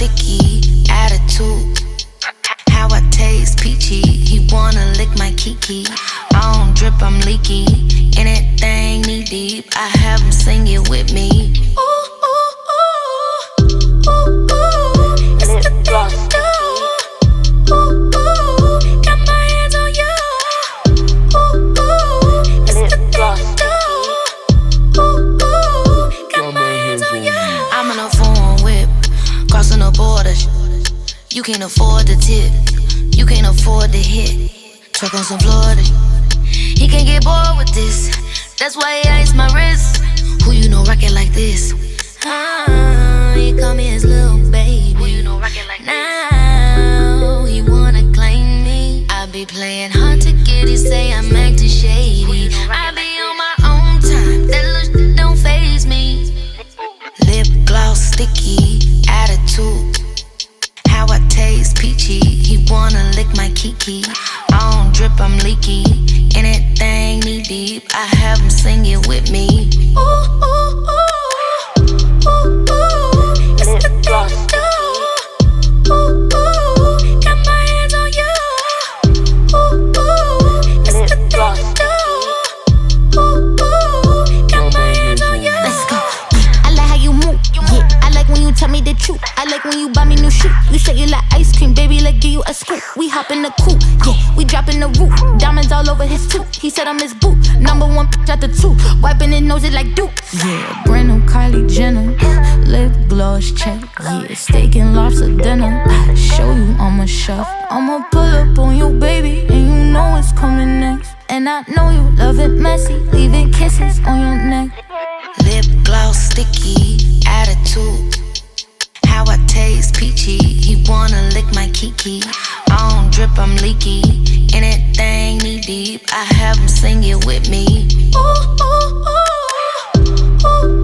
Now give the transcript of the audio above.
sticky, attitude. How I taste peachy, he wanna lick my kiki. I don't drip, I'm leaky. Anything knee deep, I have him sing it with me. Ooh, ooh, ooh, ooh, ooh. It's the thing you do. Ooh, ooh, got my hands on you. Ooh, ooh, it's the thing you do. Ooh, ooh, got my hands on you. I'm in a foreign whip, crossing the border. You can't afford the tip, you can't afford the hit. Truck on some Florida, he can't get bored with this. That's why he ice my wrist. Who you know rockin' like this? He call me his little baby. Who you know rockin' like now he wanna claim me. I be playing hard to get, he say I'm acting shady. I be on my own time, that little shit don't faze me. Lip gloss sticky, attitude. How I taste peachy, he wanna lick my kiki. I don't drip, I'm leaky. Anything knee deep, I have him sing it with me. Ooh, ooh, ooh, ooh, ooh. It's the thing you do. Ooh, ooh, got my hands on you. Ooh, ooh, it's the thing you do. Ooh, ooh, got my hands on you. Let's go. Yeah, I like how you move. Yeah, I like when you tell me the truth. I like when you buy me new shoes. You shake it like ice cream, baby, let's give you a scoop. We hop in the coupe, yeah, we dropping the roof. Diamonds all over his tooth. He said I'm his boo. Number one out the two. Wiping his nose it like Duke. Yeah, brand new Kylie Jenner. Lip gloss check. Yeah, steak and lobster dinner. I show you I'm a chef. I'ma pull up on you, baby, and you know it's coming next. And I know you love it messy, leaving kisses on your neck. Lip gloss sticky, attitude. How I taste peachy, he wanna lick my kiki. I don't drip, I'm leaky. Anything knee deep, I have him sing it with me. Ooh, ooh, ooh, ooh, ooh.